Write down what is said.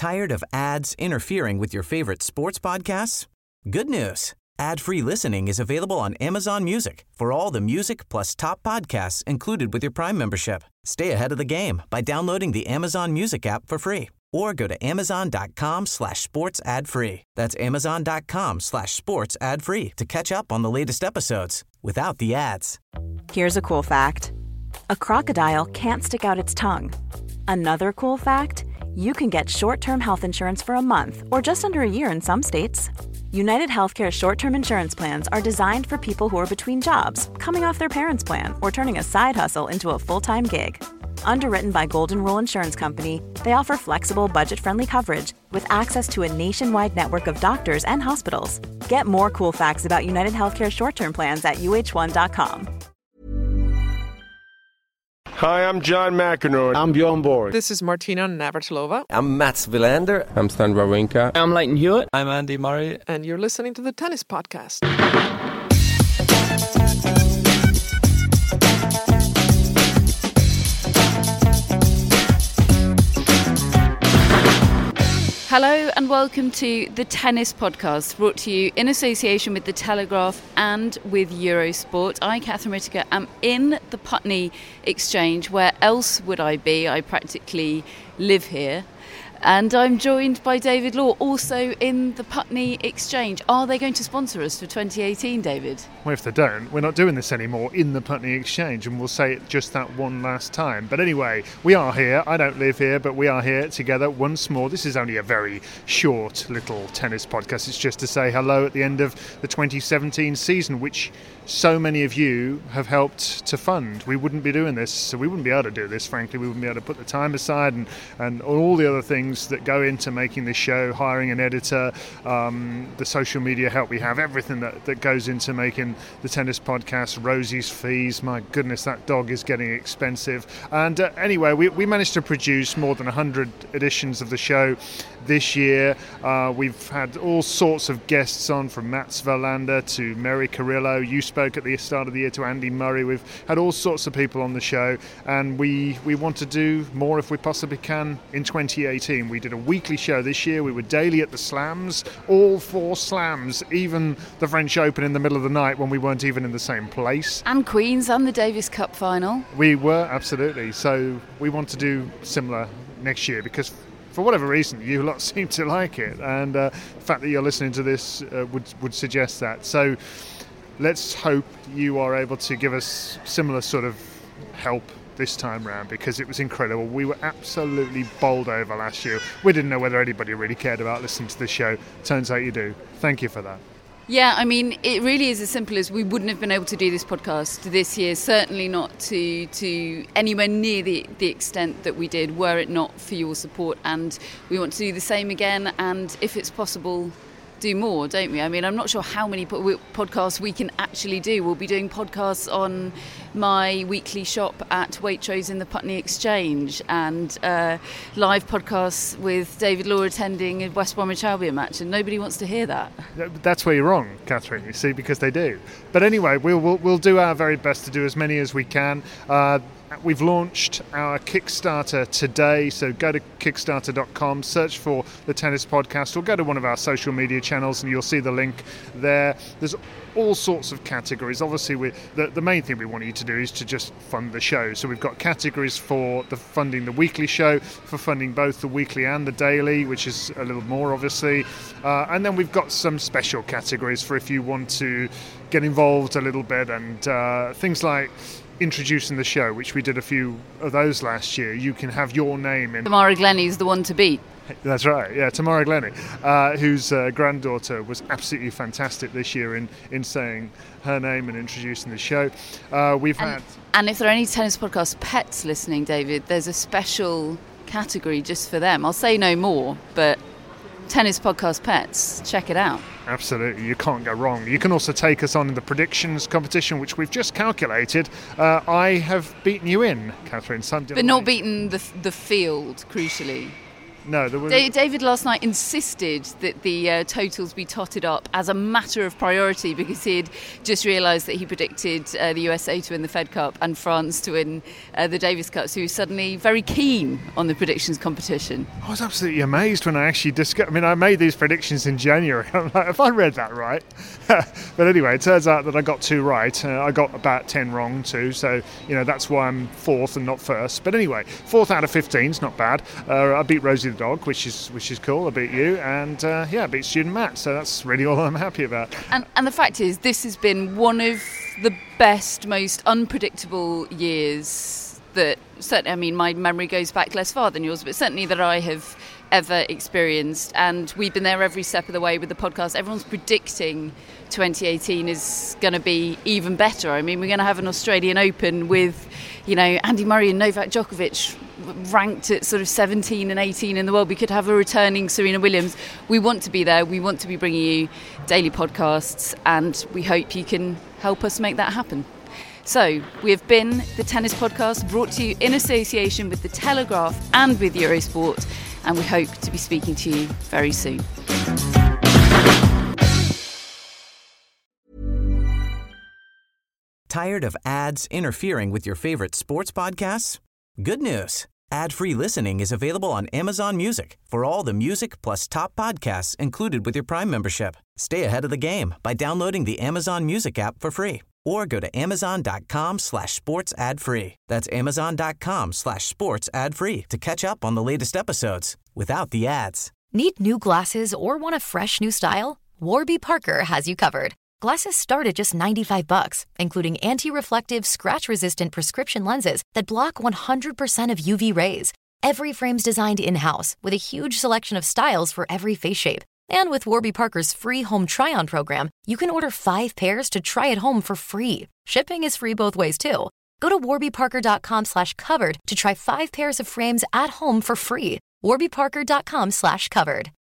Tired of ads interfering with your favorite sports podcasts? Good news. Ad-free listening is available on Amazon Music for all the music plus top podcasts included with your Prime membership. Stay ahead of the game by downloading the Amazon Music app for free or go to amazon.com/sports ad free. That's amazon.com/sports ad free to catch up on the latest episodes without the ads. Here's a cool fact. A crocodile can't stick out its tongue. Another cool fact, you can get short-term health insurance for a month or just under a year in some states. United Healthcare short-term insurance plans are designed for people who are between jobs, coming off their parents' plan, or turning a side hustle into a full-time gig. Underwritten by Golden Rule Insurance Company, they offer flexible, budget-friendly coverage with access to a nationwide network of doctors and hospitals. Get more cool facts about United Healthcare short-term plans at uh1.com. Hi, I'm John McEnroe. I'm Bjorn Borg. This is Martina Navratilova. I'm Mats Wilander. I'm Stan Wawrinka. I'm Leighton Hewitt. I'm Andy Murray. And you're listening to the Tennis Podcast. Hello and welcome to the Tennis Podcast, brought to you in association with The Telegraph and with Eurosport. I, Catherine Whitaker, am in the Putney Exchange. Where else would I be? I practically live here. And I'm joined by David Law, also in the Putney Exchange. Are they going to sponsor us for 2018, David? Well, if they don't, we're not doing this anymore in the Putney Exchange, and we'll say it just that one last time. But anyway, we are here. I don't live here, but we are here together once more. This is only a very short little tennis podcast. It's just to say hello at the end of the 2017 season, which so many of you have helped to fund. We wouldn't be doing this, so we wouldn't be able to do this, frankly. We wouldn't be able to put the time aside and all the other things that go into making this show, hiring an editor, the social media help we have, everything that goes into making the tennis podcast, Rosie's fees. My goodness, that dog is getting expensive. And anyway, we managed to produce more than 100 editions of the show this year. We've had all sorts of guests on, from Mats Wilander to Mary Carrillo. You spoke at the start of the year to Andy Murray. We've had all sorts of people on the show, and we want to do more if we possibly can in 2018. We did a weekly show this year. We were daily at the slams, all 4 slams, even the French Open in the middle of the night when we weren't even in the same place. And Queen's and the Davis Cup final. We were, absolutely. So we want to do similar next year, because for whatever reason, you lot seem to like it, and the fact that you're listening to this would suggest that. So let's hope you are able to give us similar sort of help this time round, because it was incredible. We were absolutely bowled over last year. We didn't know whether anybody really cared about listening to the show. Turns out you do. Thank you for that. Yeah, I mean, it really is as simple as we wouldn't have been able to do this podcast this year, certainly not to anywhere near the extent that we did, were it not for your support. And we want to do the same again, and if it's possible, do more, don't we? I mean, I'm not sure how many podcasts we can actually do. We'll be doing podcasts on my weekly shop at Waitrose in the Putney Exchange, and live podcasts with David Law attending a West Bromwich Albion match, and nobody wants to hear that. That's where you're wrong, Catherine, you see, because they do. But anyway, we'll do our very best to do as many as we can. We've launched our Kickstarter today, so go to kickstarter.com, search for the Tennis Podcast, or go to one of our social media channels and you'll see the link there. There's all sorts of categories. Obviously, the main thing we want you to do is to just fund the show. So we've got categories for funding the weekly show, for funding both the weekly and the daily, which is a little more, obviously. And then we've got some special categories for if you want to get involved a little bit, and things like introducing the show, which we did a few of those last year. You can have your name in. Tamara Glenny's the one to beat. That's right, yeah, Tamara Glenny, whose granddaughter was absolutely fantastic this year in saying her name and introducing the show. And if there are any Tennis Podcast pets listening, David, there's a special category just for them. I'll say no more, but Tennis Podcast pets, check it out. Absolutely, you can't go wrong. You can also take us on in the predictions competition, which we've just calculated. I have beaten you in, Catherine. But not beaten the field, crucially. No, there was... David last night insisted that the totals be totted up as a matter of priority because he had just realised that he predicted the USA to win the Fed Cup and France to win the Davis Cup, so he was suddenly very keen on the predictions competition. I was absolutely amazed when I actually discovered... I mean, I made these predictions in January. I'm like, have I read that right? But anyway, it turns out that I got 2 right. I got about 10 wrong too, so, that's why I'm 4th and not 1st. But anyway, 4th out of 15 is not bad. I beat Rosie the dog, which is cool. I beat you, and I beat Student Matt, so that's really all I'm happy about. And the fact is, this has been one of the best, most unpredictable years that, certainly, I mean, my memory goes back less far than yours, but certainly that I have ever experienced. And we've been there every step of the way with the podcast. Everyone's predicting 2018 is going to be even better. I mean, we're going to have an Australian Open with, Andy Murray and Novak Djokovic ranked at sort of 17 and 18 in the world. We could have a returning Serena Williams. We want to be there. We want to be bringing you daily podcasts, and we hope you can help us make that happen. So, we have been the Tennis Podcast, brought to you in association with The Telegraph and with Eurosport, and we hope to be speaking to you very soon. Tired of ads interfering with your favorite sports podcasts? Good news. Ad-free listening is available on Amazon Music for all the music plus top podcasts included with your Prime membership. Stay ahead of the game by downloading the Amazon Music app for free or go to amazon.com/sports ad free. That's amazon.com/sports ad free to catch up on the latest episodes without the ads. Need new glasses or want a fresh new style? Warby Parker has you covered. Glasses start at just $95, including anti-reflective, scratch-resistant prescription lenses that block 100% of UV rays. Every frame's designed in-house with a huge selection of styles for every face shape. And with Warby Parker's free home try-on program, you can order 5 pairs to try at home for free. Shipping is free both ways, too. Go to warbyparker.com/covered to try 5 pairs of frames at home for free. warbyparker.com/covered.